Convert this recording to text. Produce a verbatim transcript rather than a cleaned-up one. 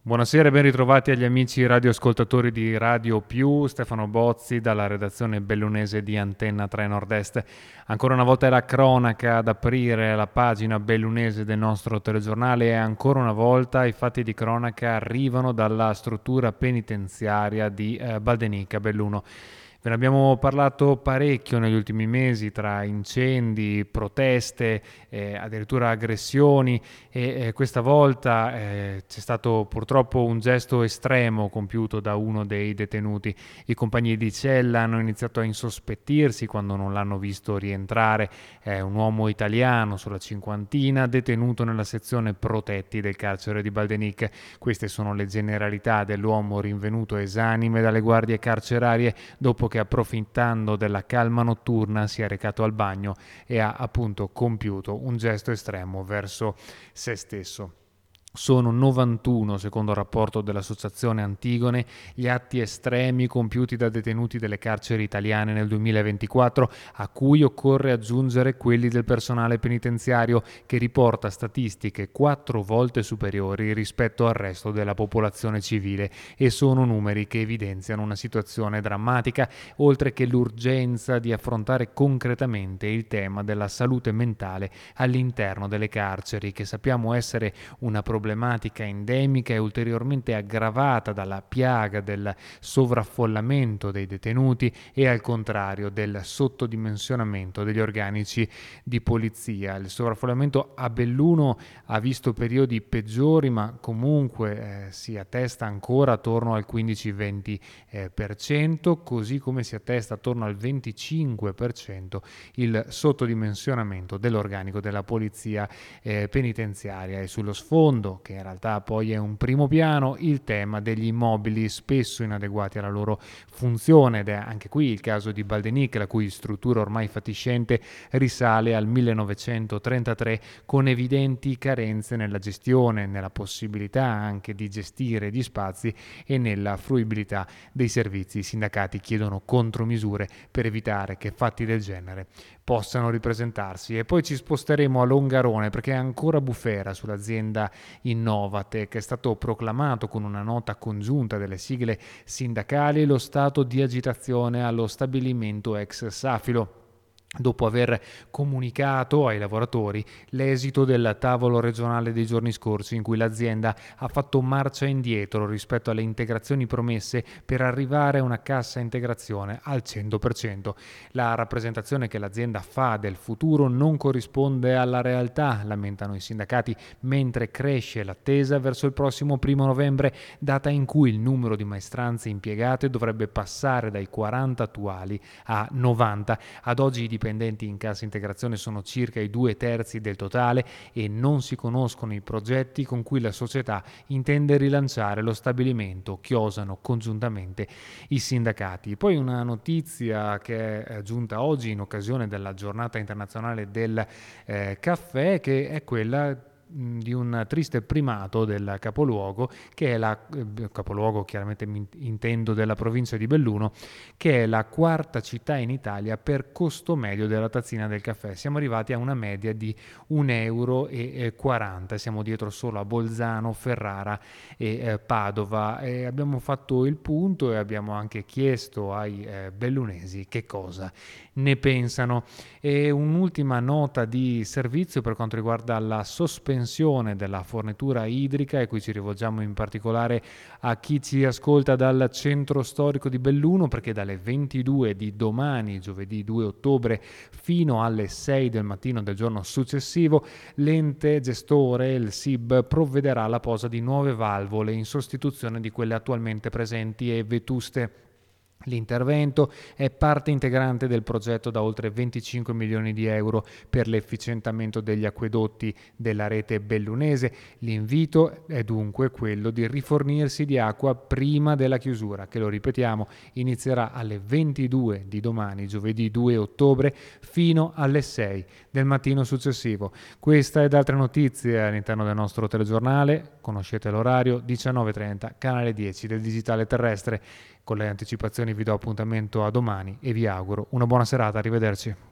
Buonasera e ben ritrovati agli amici radioascoltatori di Radio Più, Stefano Bozzi dalla redazione bellunese di Antenna tre Nord-Est. Ancora una volta è la cronaca ad aprire la pagina bellunese del nostro telegiornale e ancora una volta i fatti di cronaca arrivano dalla struttura penitenziaria di eh, Baldenica, Belluno. Ve ne abbiamo parlato parecchio negli ultimi mesi tra incendi, proteste, eh, addirittura aggressioni e eh, questa volta eh, c'è stato purtroppo un gesto estremo compiuto da uno dei detenuti. I compagni di cella hanno iniziato a insospettirsi quando non l'hanno visto rientrare. È un uomo italiano sulla cinquantina detenuto nella sezione protetti del carcere di Baldenic. Queste sono le generalità dell'uomo rinvenuto esanime dalle guardie carcerarie dopo che approfittando della calma notturna si è recato al bagno e ha appunto compiuto un gesto estremo verso se stesso. Sono novantuno, secondo il rapporto dell'Associazione Antigone, gli atti estremi compiuti da detenuti delle carceri italiane nel duemilaventiquattro, a cui occorre aggiungere quelli del personale penitenziario, che riporta statistiche quattro volte superiori rispetto al resto della popolazione civile, e sono numeri che evidenziano una situazione drammatica, oltre che l'urgenza di affrontare concretamente il tema della salute mentale all'interno delle carceri, che sappiamo essere una problematica problematica endemica e ulteriormente aggravata dalla piaga del sovraffollamento dei detenuti e al contrario del sottodimensionamento degli organici di polizia. Il sovraffollamento a Belluno ha visto periodi peggiori, ma comunque eh, si attesta ancora attorno al quindici venti per cento, così come si attesta attorno al venticinque per cento il sottodimensionamento dell'organico della polizia eh, penitenziaria. E sullo sfondo, che in realtà poi è un primo piano, il tema degli immobili spesso inadeguati alla loro funzione, ed è anche qui il caso di Baldenic, la cui struttura ormai fatiscente risale al millenovecentotrentatré, con evidenti carenze nella gestione, nella possibilità anche di gestire gli spazi e nella fruibilità dei servizi. I sindacati chiedono contromisure per evitare che fatti del genere possano ripresentarsi. E poi ci sposteremo a Longarone, perché è ancora bufera sull'azienda Innovatec. È stato proclamato con una nota congiunta delle sigle sindacali lo stato di agitazione allo stabilimento ex Safilo, dopo aver comunicato ai lavoratori l'esito del tavolo regionale dei giorni scorsi, in cui l'azienda ha fatto marcia indietro rispetto alle integrazioni promesse per arrivare a una cassa integrazione al cento per cento. La rappresentazione che l'azienda fa del futuro non corrisponde alla realtà, lamentano i sindacati, mentre cresce l'attesa verso il prossimo primo novembre, data in cui il numero di maestranze impiegate dovrebbe passare dai quaranta attuali a novanta. Ad oggi i dipendenti in cassa integrazione sono circa i due terzi del totale e non si conoscono i progetti con cui la società intende rilanciare lo stabilimento, chiosano congiuntamente i sindacati. Poi una notizia che è giunta oggi in occasione della giornata internazionale del eh, caffè, che è quella di un triste primato del capoluogo, che è la eh, capoluogo chiaramente intendo della provincia di Belluno, che è la quarta città in Italia per costo medio della tazzina del caffè. Siamo arrivati a una media di un euro e quaranta, siamo dietro solo a Bolzano, Ferrara e eh, Padova. E abbiamo fatto il punto e abbiamo anche chiesto ai eh, bellunesi che cosa ne pensano. E un'ultima nota di servizio per quanto riguarda la sospensione della fornitura idrica, e qui ci rivolgiamo in particolare a chi ci ascolta dal centro storico di Belluno, perché dalle ventidue di domani, giovedì due ottobre, fino alle sei del mattino del giorno successivo, l'ente gestore, il S I B, provvederà alla posa di nuove valvole in sostituzione di quelle attualmente presenti e vetuste. L'intervento è parte integrante del progetto da oltre venticinque milioni di euro per l'efficientamento degli acquedotti della rete bellunese. L'invito è dunque quello di rifornirsi di acqua prima della chiusura, che, lo ripetiamo, inizierà alle ventidue di domani, giovedì due ottobre, fino alle sei del mattino successivo. Questa ed altre notizie all'interno del nostro telegiornale. Conoscete l'orario, diciannove e trenta, canale dieci del digitale terrestre. Con le anticipazioni vi do appuntamento a domani e vi auguro una buona serata, arrivederci.